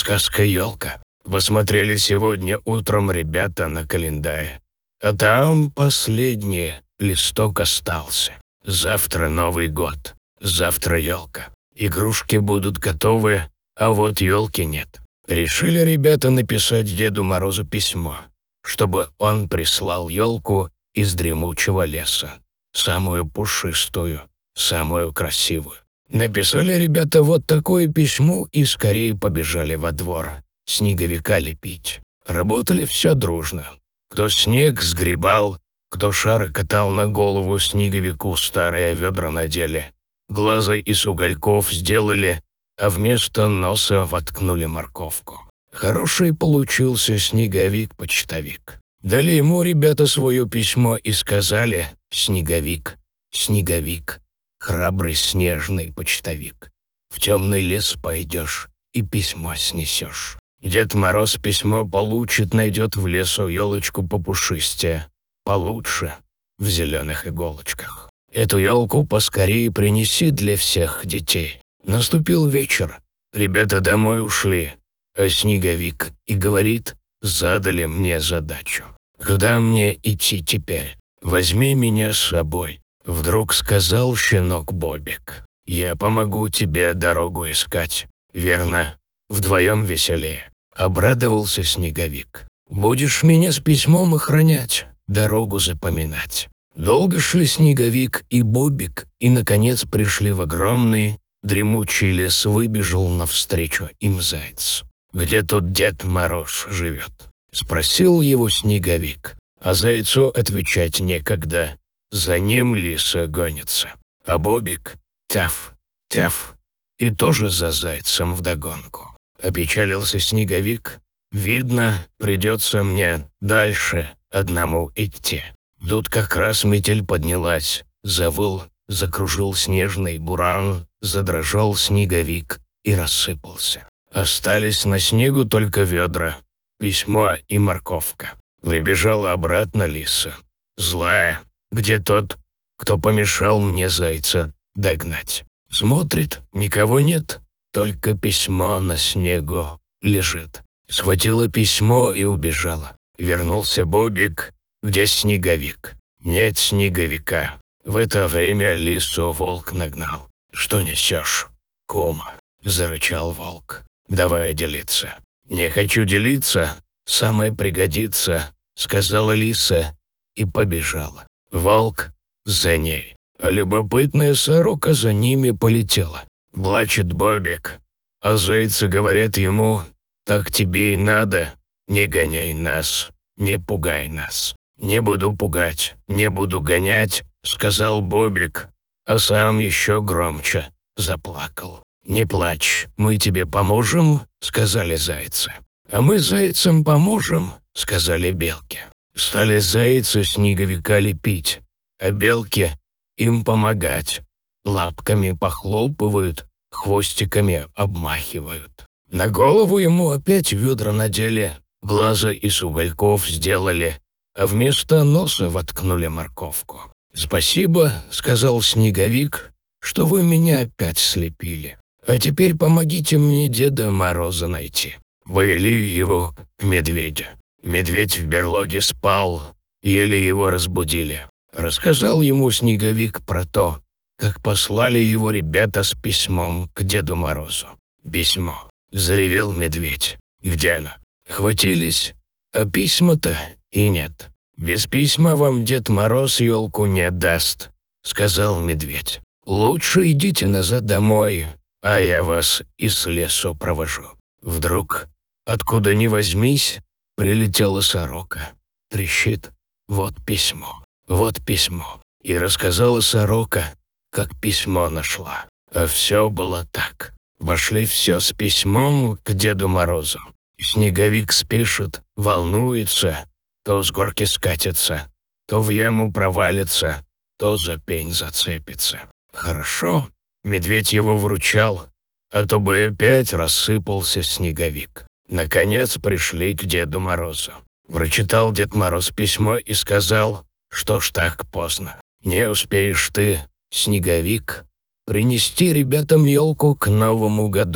Сказка «Елка». Посмотрели сегодня утром ребята на календарь. А там последний листок остался. Завтра Новый год. Завтра елка. Игрушки будут готовы, а вот елки нет. Решили ребята написать Деду Морозу письмо, чтобы он прислал елку из дремучего леса. Самую пушистую, самую красивую. Написали ребята вот такое письмо и скорее побежали во двор снеговика лепить. Работали все дружно. Кто снег сгребал, кто шары катал на голову снеговику, старые ведра надели. Глаза из угольков сделали, а вместо носа воткнули морковку. Хороший получился снеговик-почтовик. Дали ему ребята свое письмо и сказали: «Снеговик, снеговик, храбрый снежный почтовик, в темный лес пойдешь и письмо снесешь. Дед Мороз письмо получит, найдет в лесу елочку попушистее, получше, в зеленых иголочках. Эту елку поскорее принеси для всех детей». Наступил вечер, ребята домой ушли, а снеговик и говорит: «Задали мне задачу. Куда мне идти теперь? Возьми меня с собой». Вдруг сказал щенок Бобик: «Я помогу тебе дорогу искать. Верно, вдвоем веселее». Обрадовался снеговик. «Будешь меня с письмом охранять, дорогу запоминать». Долго шли снеговик и Бобик, и, наконец, пришли в огромный дремучий лес. Выбежал навстречу им заяц. «Где тут Дед Мороз живет?» — спросил его снеговик. А зайцу отвечать некогда. За ним лиса гонится. А Бобик — тяф, тяф, и тоже за зайцем вдогонку. Опечалился снеговик. «Видно, придется мне дальше одному идти». Тут как раз метель поднялась. Завыл, закружил снежный буран, задрожал снеговик и рассыпался. Остались на снегу только ведра, письмо и морковка. Выбежала обратно лиса. Злая: «Где тот, кто помешал мне зайца догнать?» Смотрит, никого нет, только письмо на снегу лежит. Схватила письмо и убежала. Вернулся Бобик. «Где снеговик?» Нет снеговика. В это время лису волк нагнал. «Что несешь, кума?» — зарычал волк. «Давай делиться». «Не хочу делиться, самое пригодится», — сказала лиса и побежала. Волк за ней, а любопытная сорока за ними полетела. Плачет Бобик, а зайцы говорят ему: «Так тебе и надо, не гоняй нас, не пугай нас». «Не буду пугать, не буду гонять», — сказал Бобик, а сам еще громче заплакал. «Не плачь, мы тебе поможем», — сказали зайцы. «А мы зайцам поможем», — сказали белки. Стали зайцы снеговика лепить, а белки им помогать. Лапками похлопывают, хвостиками обмахивают. На голову ему опять ведра надели, глаза из угольков сделали, а вместо носа воткнули морковку. «Спасибо», — сказал снеговик, — «что вы меня опять слепили. А теперь помогите мне Деда Мороза найти». Повели его к медведю. Медведь в берлоге спал, еле его разбудили. Рассказал ему снеговик про то, как послали его ребята с письмом к Деду Морозу. «Письмо», — заревел медведь. «Где оно?» Хватились, а письма-то и нет. «Без письма вам Дед Мороз елку не даст», — сказал медведь. «Лучше идите назад домой, а я вас из лесу провожу». Вдруг, откуда ни возьмись, прилетела сорока. Трещит: «Вот письмо, вот письмо». И рассказала сорока, как письмо нашла. А все было так. Вошли все с письмом к Деду Морозу. Снеговик спешит, волнуется, то с горки скатится, то в яму провалится, то за пень зацепится. Хорошо, медведь его вручал, а то бы опять рассыпался снеговик. Наконец пришли к Деду Морозу. Прочитал Дед Мороз письмо и сказал: «Что ж так поздно? Не успеешь ты, снеговик, принести ребятам елку к Новому году.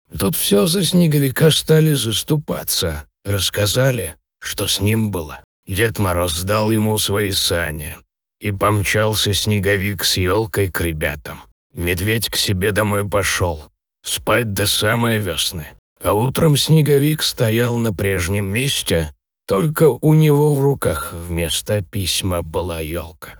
Тут все за Снеговика стали заступаться. Рассказали, что с ним было. Дед Мороз сдал ему свои сани. И помчался Снеговик с елкой к ребятам. Медведь к себе домой пошел. Спать до самой весны. А утром Снеговик стоял на прежнем месте, только у него в руках вместо письма была елка.